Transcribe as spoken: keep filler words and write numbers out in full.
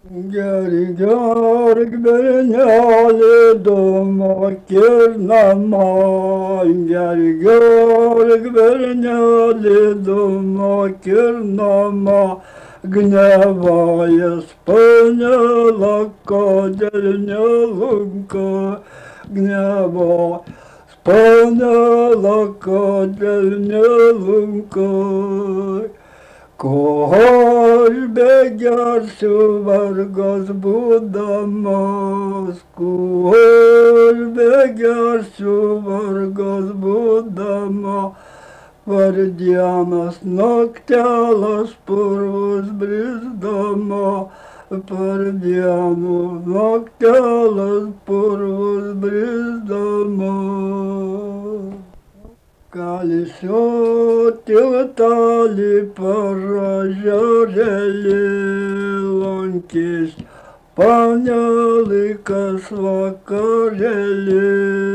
Geri gör gberenyali doma kirnama. Geri gör gberenyali doma kirnama. Gneva исполнила кадельнялунка. Gneva исполнила кадельнялунка. Kohor begar vargas budamas, kohor begar vargas budama, vardianas naktelas purvus brizdama, vardiamu naktelas purvus brizdama. Колесо tiltali paražareli lankys, panelikas vakarėlį.